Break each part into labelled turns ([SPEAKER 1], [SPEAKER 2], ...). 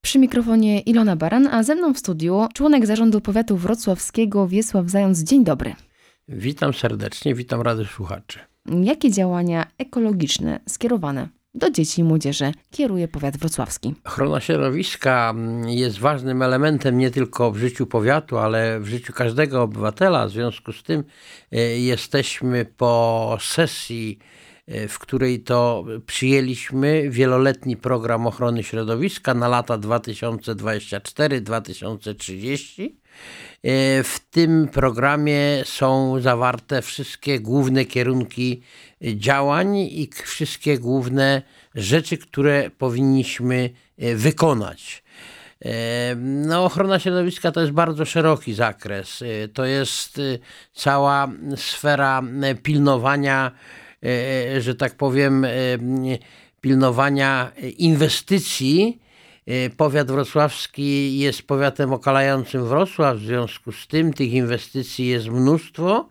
[SPEAKER 1] Przy mikrofonie Ilona Baran, a ze mną w studiu członek zarządu powiatu wrocławskiego Wiesław Zając. Dzień dobry.
[SPEAKER 2] Witam serdecznie, witam radiosłuchaczy.
[SPEAKER 1] Jakie działania ekologiczne skierowane do dzieci i młodzieży kieruje powiat wrocławski?
[SPEAKER 2] Ochrona środowiska jest ważnym elementem nie tylko w życiu powiatu, ale w życiu każdego obywatela. W związku z tym jesteśmy po sesji, w której to przyjęliśmy wieloletni program ochrony środowiska na lata 2024-2030. W tym programie są zawarte wszystkie główne kierunki działań i wszystkie główne rzeczy, które powinniśmy wykonać. Ochrona środowiska to jest bardzo szeroki zakres. To jest cała sfera pilnowania, że tak powiem, pilnowania inwestycji. Powiat wrocławski jest powiatem okalającym Wrocław, w związku z tym tych inwestycji jest mnóstwo.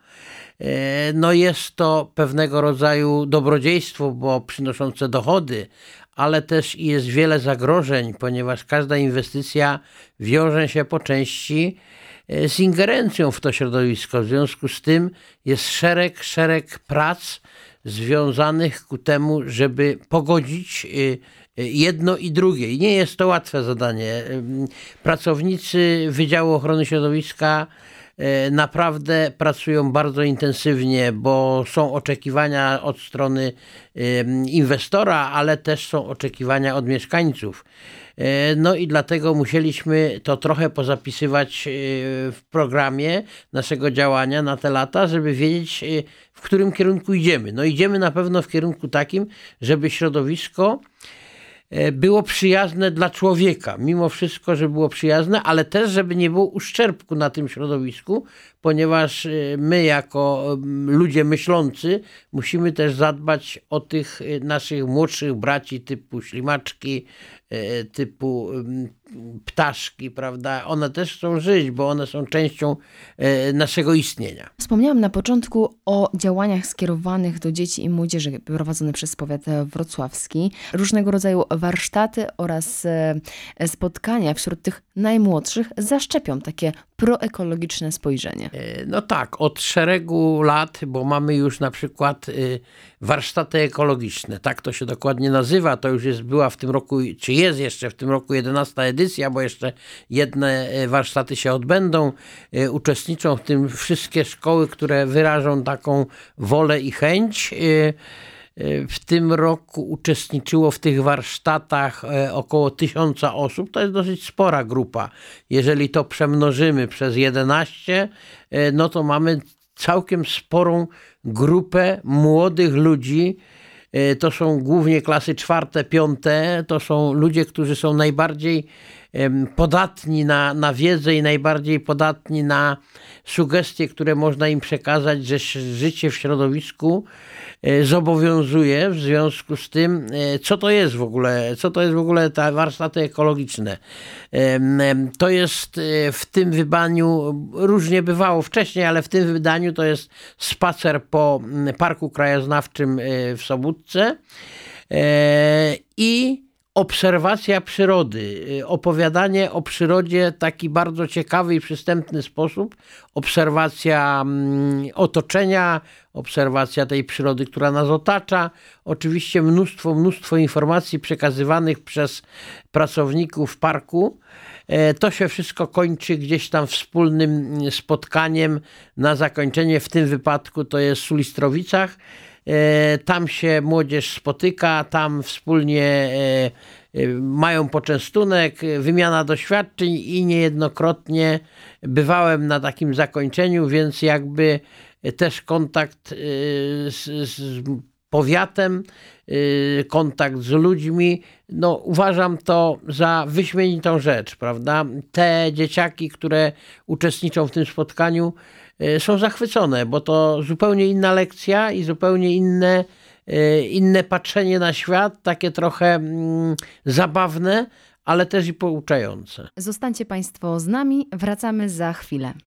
[SPEAKER 2] Jest to pewnego rodzaju dobrodziejstwo, bo przynoszące dochody, ale też jest wiele zagrożeń, ponieważ każda inwestycja wiąże się po części z ingerencją w to środowisko. W związku z tym jest szereg prac związanych ku temu, żeby pogodzić jedno i drugie. I nie jest to łatwe zadanie. Pracownicy Wydziału Ochrony Środowiska naprawdę pracują bardzo intensywnie, bo są oczekiwania od strony inwestora, ale też są oczekiwania od mieszkańców. I dlatego musieliśmy to trochę pozapisywać w programie naszego działania na te lata, żeby wiedzieć, w którym kierunku idziemy. Idziemy na pewno w kierunku takim, żeby środowisko było przyjazne dla człowieka. Mimo wszystko, żeby było przyjazne, ale też, żeby nie było uszczerbku na tym środowisku, ponieważ my jako ludzie myślący musimy też zadbać o tych naszych młodszych braci typu ślimaczki, typu ptaszki, prawda? One też chcą żyć, bo one są częścią naszego istnienia.
[SPEAKER 1] Wspomniałam na początku o działaniach skierowanych do dzieci i młodzieży prowadzonych przez powiat wrocławski. Różnego rodzaju warsztaty oraz spotkania wśród tych najmłodszych zaszczepią takie proekologiczne spojrzenie.
[SPEAKER 2] Tak, od szeregu lat, bo mamy już na przykład warsztaty ekologiczne, tak to się dokładnie nazywa, to już była w tym roku, czy jest jeszcze w tym roku 11. edycja, bo jeszcze jedne warsztaty się odbędą. Uczestniczą w tym wszystkie szkoły, które wyrażą taką wolę i chęć. W tym roku uczestniczyło w tych warsztatach około 1000 osób. To jest dosyć spora grupa. Jeżeli to przemnożymy przez 11, to mamy całkiem sporą grupę młodych ludzi. To są głównie klasy 4., 5. To są ludzie, którzy są najbardziej podatni na wiedzę i najbardziej podatni na sugestie, które można im przekazać, że życie w środowisku zobowiązuje. W związku z tym, co to jest w ogóle te warsztaty ekologiczne? To jest w tym wydaniu, różnie bywało wcześniej, ale w tym wydaniu to jest spacer po Parku Krajoznawczym w Sobótce i obserwacja przyrody, opowiadanie o przyrodzie w taki bardzo ciekawy i przystępny sposób, obserwacja otoczenia, obserwacja tej przyrody, która nas otacza. Oczywiście mnóstwo informacji przekazywanych przez pracowników parku. To się wszystko kończy gdzieś tam wspólnym spotkaniem na zakończenie, w tym wypadku to jest w Sulistrowicach. Tam się młodzież spotyka, tam wspólnie mają poczęstunek, wymiana doświadczeń i niejednokrotnie bywałem na takim zakończeniu, więc jakby też kontakt z powiatem, kontakt z ludźmi, uważam to za wyśmienitą rzecz, prawda? Te dzieciaki, które uczestniczą w tym spotkaniu, są zachwycone, bo to zupełnie inna lekcja i zupełnie inne patrzenie na świat, takie trochę zabawne, ale też i pouczające.
[SPEAKER 1] Zostańcie Państwo z nami, wracamy za chwilę.